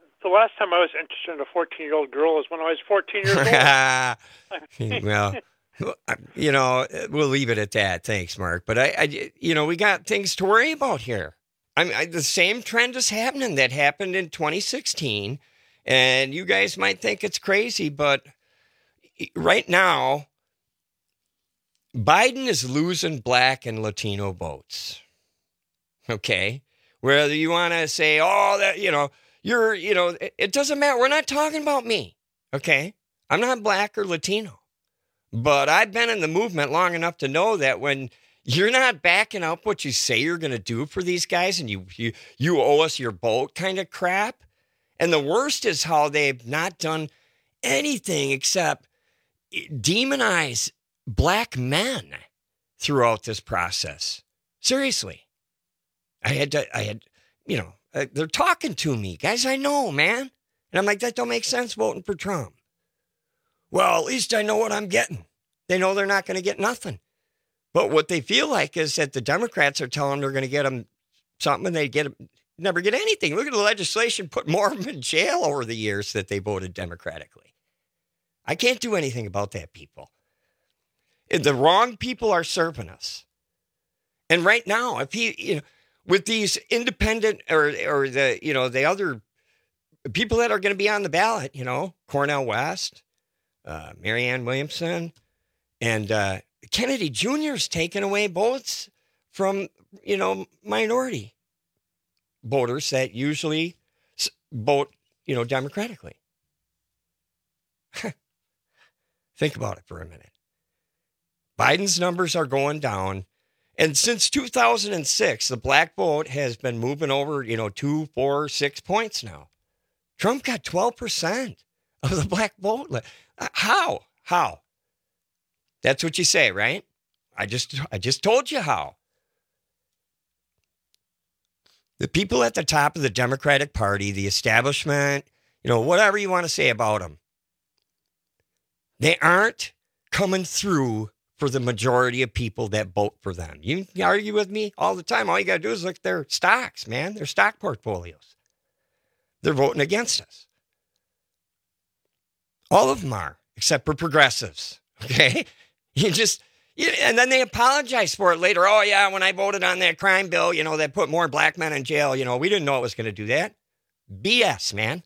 Speaker 5: I was interested in a 14-year-old girl was when I was 14 years old.
Speaker 16: Well, We'll leave it at that. Thanks, Mark. But we got things to worry about here. The same trend is happening that happened in 2016, and you guys might think it's crazy, but right now, Biden is losing black and Latino votes. Okay, whether you want to say, it doesn't matter. We're not talking about me. Okay, I'm not black or Latino. But I've been in the movement long enough to know that when you're not backing up what you say you're going to do for these guys and you owe us your vote kind of crap. And the worst is how they've not done anything except demonize black men throughout this process. Seriously. They're talking to me. Guys, I know, man. And I'm like, that don't make sense voting for Trump. Well, at least I know what I'm getting. They know they're not going to get nothing. But what they feel like is that the Democrats are telling them they're going to get them something and they never get anything. Look at the legislation, put more of them in jail over the years that they voted democratically. I can't do anything about that, people. The wrong people are serving us. And right now, if with these independent or the other people that are going to be on the ballot, Cornel West, Marianne Williamson, and Kennedy Jr. is taking away votes from, minority voters that usually vote, democratically. Think about it for a minute. Biden's numbers are going down. And since 2006, the black vote has been moving over, 2, 4, 6 points now. Trump got 12% of the black vote. How? That's what you say, right? I just told you how. The people at the top of the Democratic Party, the establishment, whatever you want to say about them, they aren't coming through for the majority of people that vote for them. You argue with me all the time. All you got to do is look at their stocks, man, their stock portfolios. They're voting against us. All of them are, except for progressives, okay? And then they apologize for it later. Oh, yeah, when I voted on that crime bill, that put more black men in jail, we didn't know it was going to do that. BS, man.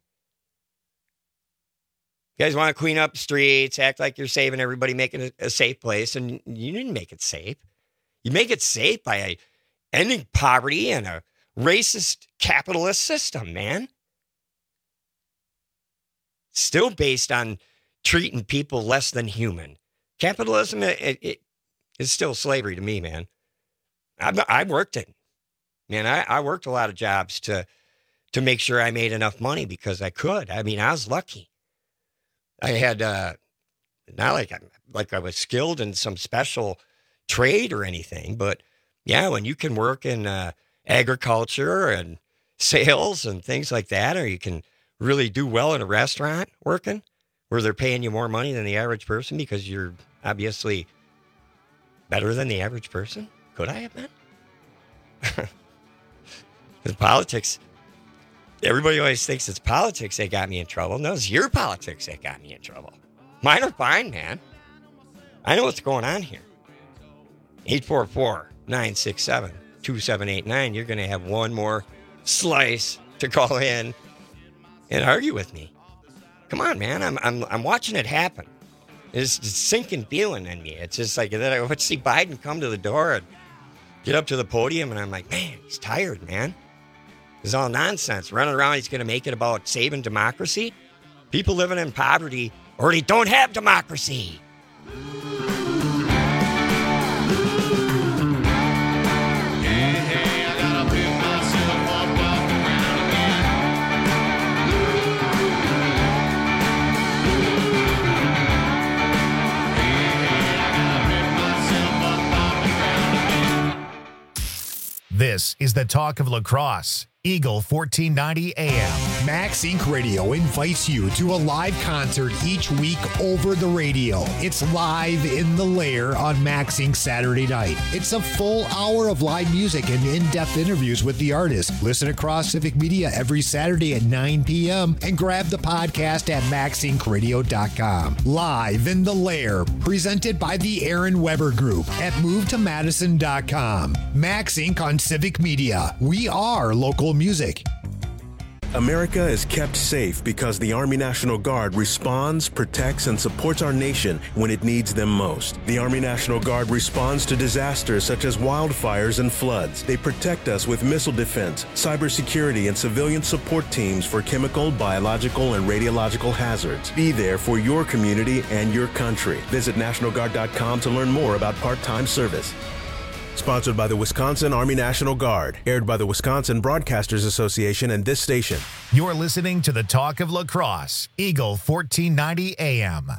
Speaker 16: You guys want to clean up the streets, act like you're saving everybody, making it a safe place, and you didn't make it safe. You make it safe by ending poverty and a racist capitalist system, man. Still based on treating people less than human. Capitalism, it is still slavery to me, man. I worked it. Man, I worked a lot of jobs to make sure I made enough money because I could. I mean, I was lucky. I had, not like I was skilled in some special trade or anything, but yeah, when you can work in agriculture and sales and things like that, or you can really do well in a restaurant working where they're paying you more money than the average person because you're obviously better than the average person. Could I have been? Because politics, everybody always thinks it's politics that got me in trouble. No, it's your politics that got me in trouble. Mine are fine, man. I know what's going on here. 844-967-2789. You're going to have one more slice to call in and argue with me. Come on, man. I'm watching it happen. It's a sinking feeling in me. It's just like that. I would see Biden come to the door and get up to the podium, and I'm like, man, he's tired, man. It's all nonsense. Running around, he's going to make it about saving democracy. People living in poverty already don't have democracy.
Speaker 1: This is the talk of lacrosse. Eagle 1490 AM.
Speaker 6: Max Inc. Radio invites you to a live concert each week over the radio. It's Live in the Lair on Max Inc. Saturday night. It's a full hour of live music and in-depth interviews with the artist. Listen across Civic Media every Saturday at 9 p.m. and grab the podcast at maxincradio.com. Live in the Lair, presented by the Aaron Weber Group at movetomadison.com. Max Inc. on Civic Media. We are local music.
Speaker 8: America is kept safe because the Army National Guard responds, protects, and supports our nation when it needs them most. The Army National Guard responds to disasters such as wildfires and floods. They protect us with missile defense, cybersecurity, and civilian support teams for chemical, biological, and radiological hazards. Be there for your community and your country. Visit NationalGuard.com to learn more about part-time service. Sponsored by the Wisconsin Army National Guard. Aired by the Wisconsin Broadcasters Association and this station.
Speaker 1: You're listening to the Talk of Lacrosse, Eagle 1490 AM.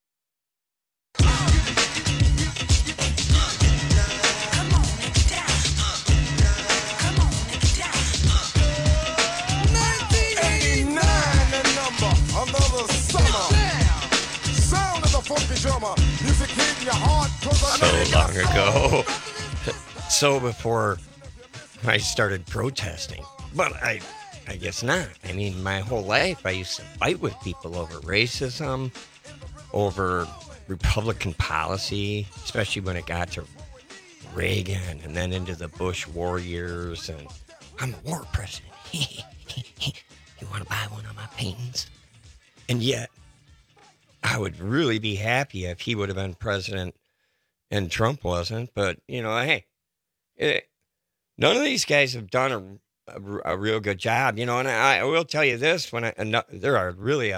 Speaker 16: So long ago. So before I started protesting. But I guess not. I mean, my whole life I used to fight with people over racism, over Republican policy, especially when it got to Reagan and then into the Bush war years. And I'm a war president. You want to buy one of my paintings? And yet, I would really be happy if he would have been president and Trump wasn't. But, you know, hey, none of these guys have done a real good job, you know. And I will tell you this: there are really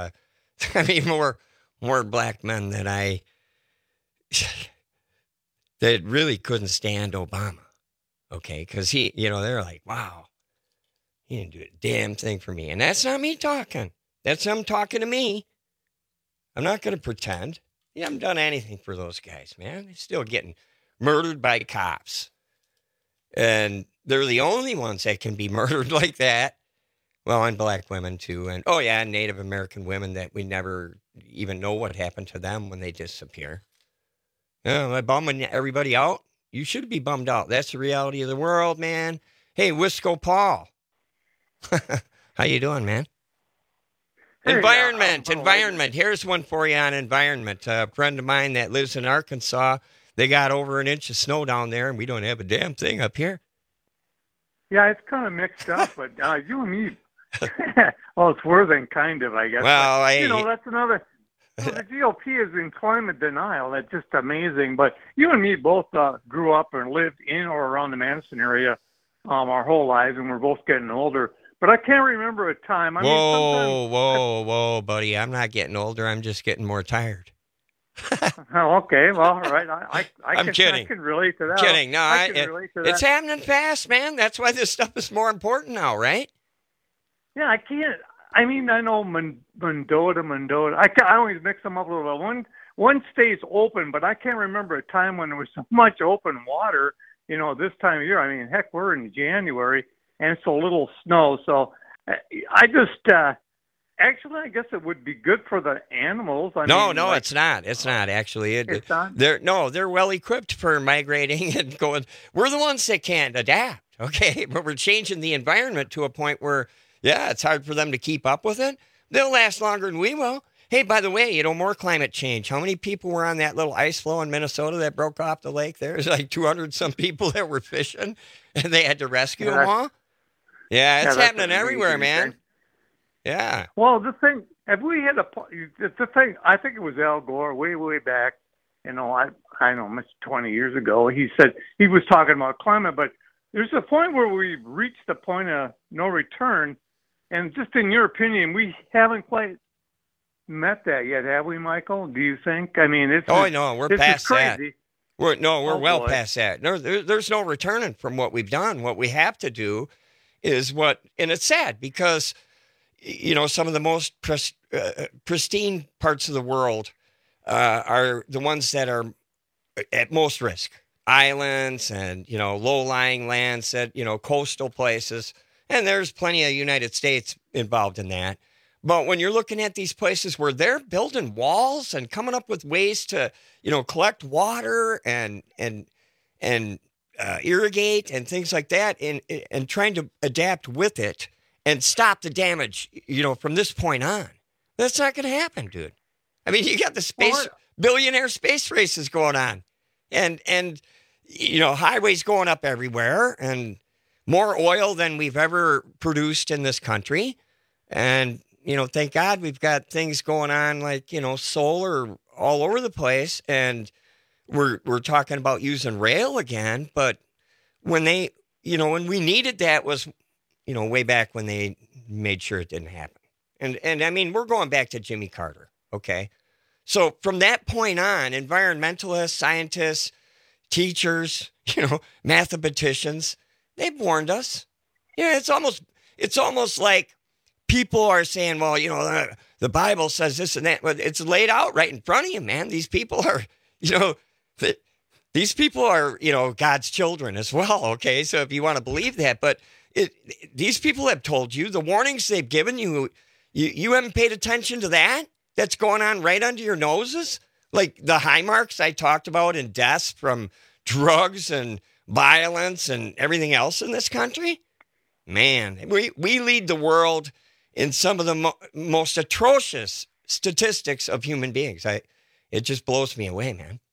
Speaker 16: more black men that really couldn't stand Obama. Okay, because they're like, wow, he didn't do a damn thing for me, and that's not me talking. That's them talking to me. I'm not going to pretend. You haven't done anything for those guys, man. They're still getting murdered by cops. And they're the only ones that can be murdered like that. Well, and black women, too. And, Native American women that we never even know what happened to them when they disappear. Am I bumming everybody out? You should be bummed out. That's the reality of the world, man. Hey, Wisco Paul. How you doing, man? Hey, environment. Here's one for you on environment. A friend of mine that lives in Arkansas, they got over an inch of snow down there, and we don't have a damn thing up here.
Speaker 7: Yeah, it's kind of mixed up, but you and me, well, it's more than kind of, I guess.
Speaker 16: Well,
Speaker 7: but, that's another. The GOP is in climate denial. That's just amazing. But you and me both grew up and lived in or around the Madison area our whole lives, and we're both getting older. But I can't remember a time.
Speaker 16: Whoa, buddy. I'm not getting older. I'm just getting more tired.
Speaker 7: Oh, okay. Well, all right.
Speaker 16: I'm kidding.
Speaker 7: I can relate to that.
Speaker 16: Kidding. No,
Speaker 7: I can relate to that.
Speaker 16: It's happening fast, man. That's why this stuff is more important now, right?
Speaker 7: Yeah, I can't. I mean, I know Mendota. I always mix them up a little bit. One state's open, but I can't remember a time when there was so much open water, this time of year. I mean, heck, we're in January. And it's a little snow, so I just actually I guess it would be good for the animals.
Speaker 16: No, it's not. It's not actually.
Speaker 7: It's not.
Speaker 16: They're well equipped for migrating and going. We're the ones that can't adapt. Okay, but we're changing the environment to a point where it's hard for them to keep up with it. They'll last longer than we will. Hey, by the way, more climate change. How many people were on that little ice floe in Minnesota that broke off the lake? There's like 200 some people that were fishing, and they had to rescue them all. Yeah, it's happening everywhere, man. Yeah.
Speaker 7: Well, the thing, I think it was Al Gore way back, I know, 20 years ago. He said, he was talking about climate, but there's a point where we've reached the point of no return. And just in your opinion, we haven't quite met that yet, have we, Michael? Do you think? I mean,
Speaker 16: we're past that. We're well
Speaker 7: boy.
Speaker 16: Past that. No, there's no returning from what we've done. What we have to do is and it's sad because, some of the most pristine parts of the world are the ones that are at most risk. Islands and, low-lying lands, that, coastal places. And there's plenty of United States involved in that. But when you're looking at these places where they're building walls and coming up with ways to, collect water and irrigate and things like that, and trying to adapt with it and stop the damage, from this point on, that's not going to happen, dude. I mean, you got the billionaire space races going on, and highways going up everywhere, and more oil than we've ever produced in this country, and thank God we've got things going on like solar all over the place, and we're talking about using rail again. But when when we needed that was way back when they made sure it didn't happen, and I mean we're going back to Jimmy Carter. Okay. So from that point on, environmentalists, scientists, teachers, mathematicians, they've warned us. It's almost like people are saying, well, the Bible says this and that, but it's laid out right in front of you, man. These people are, God's children as well. Okay. So if you want to believe that, but these people have told you the warnings they've given you, you haven't paid attention to that. That's going on right under your noses. Like the high marks I talked about in deaths from drugs and violence and everything else in this country. Man, we lead the world in some of the most atrocious statistics of human beings. It just blows me away, man.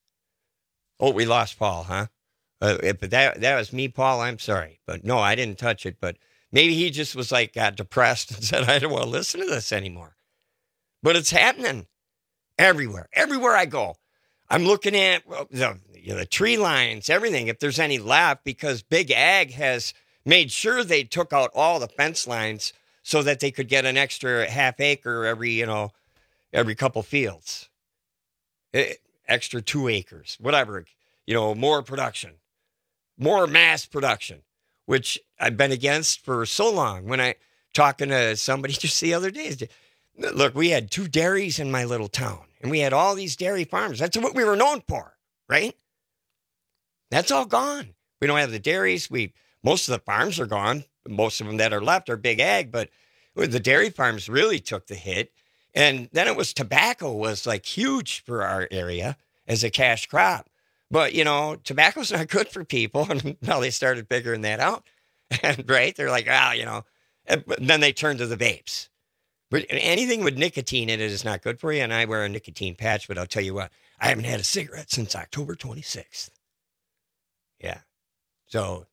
Speaker 16: Oh, we lost Paul, huh? But that was me, Paul. I'm sorry. But no, I didn't touch it. But maybe he just was got depressed and said, I don't want to listen to this anymore. But it's happening everywhere. Everywhere I go, I'm looking at the tree lines, everything, if there's any left, because Big Ag has made sure they took out all the fence lines so that they could get an extra half acre every couple fields. Extra 2 acres, whatever, more production, more mass production, which I've been against for so long. When I talking to somebody just the other day, look, we had 2 dairies in my little town, and we had all these dairy farms. That's what we were known for, right? That's all gone. We don't have the dairies. Most of the farms are gone. Most of them that are left are Big Ag, but the dairy farms really took the hit. And then it was tobacco was huge for our area as a cash crop. But, tobacco's not good for people. And now they started figuring that out. And right, they're like, and then they turned to the vapes. But anything with nicotine in it is not good for you. And I wear a nicotine patch, but I'll tell you what, I haven't had a cigarette since October 26th. Yeah. So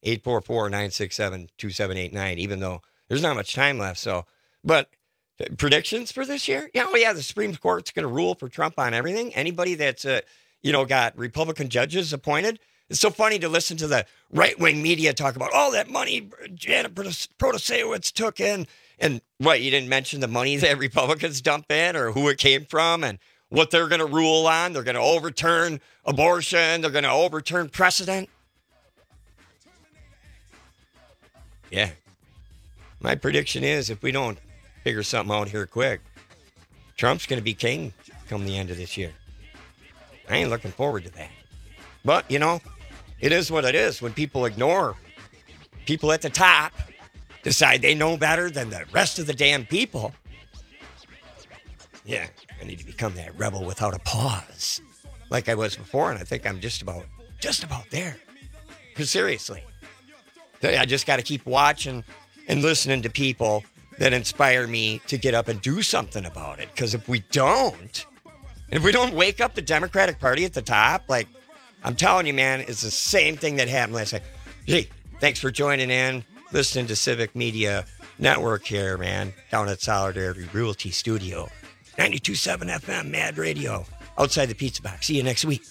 Speaker 16: 844-967-2789, even though there's not much time left. So, but predictions for this year? The Supreme Court's going to rule for Trump on everything. Anybody that's, got Republican judges appointed. It's so funny to listen to the right-wing media talk about, that money Janet Protasewicz took in. And what, you didn't mention the money that Republicans dump in or who it came from and what they're going to rule on. They're going to overturn abortion. They're going to overturn precedent. Yeah. My prediction is if we don't figure something out here quick, Trump's going to be king come the end of this year. I ain't looking forward to that. But, it is what it is when people ignore people at the top, decide they know better than the rest of the damn people. Yeah, I need to become that rebel without a pause like I was before, and I think I'm just about there. Because seriously, I just got to keep watching and listening to people that inspire me to get up and do something about it. Because if we don't wake up the Democratic Party at the top, I'm telling you, man, it's the same thing that happened last night. Hey, thanks for joining in, listening to Civic Media Network here, man, down at Solidarity Realty Studio. 92.7 FM, Mad Radio, outside the Pizza Box. See you next week.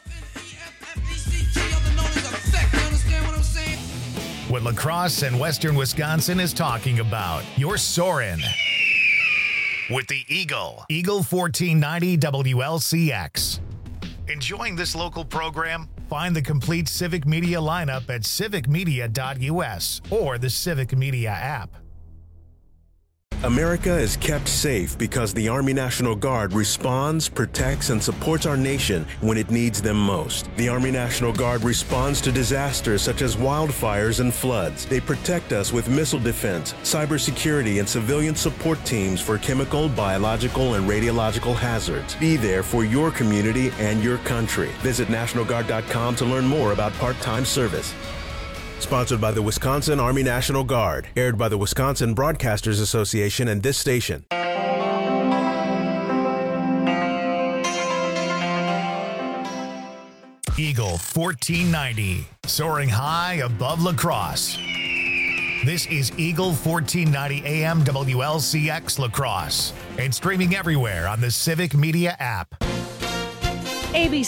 Speaker 1: What La Crosse and Western Wisconsin is talking about. You're soaring with the Eagle 1490 WLCX. Enjoying this local program? Find the complete Civic Media lineup at civicmedia.us or the Civic Media app.
Speaker 8: America is kept safe because the Army National Guard responds, protects, and supports our nation when it needs them most. The Army National Guard responds to disasters such as wildfires and floods. They protect us with missile defense, cybersecurity, and civilian support teams for chemical, biological, and radiological hazards. Be there for your community and your country. Visit NationalGuard.com to learn more about part-time service. Sponsored by the Wisconsin Army National Guard. Aired by the Wisconsin Broadcasters Association and this station.
Speaker 1: Eagle 1490, soaring high above La Crosse. This is Eagle 1490 AM WLCX La Crosse and streaming everywhere on the Civic Media app.
Speaker 2: ABC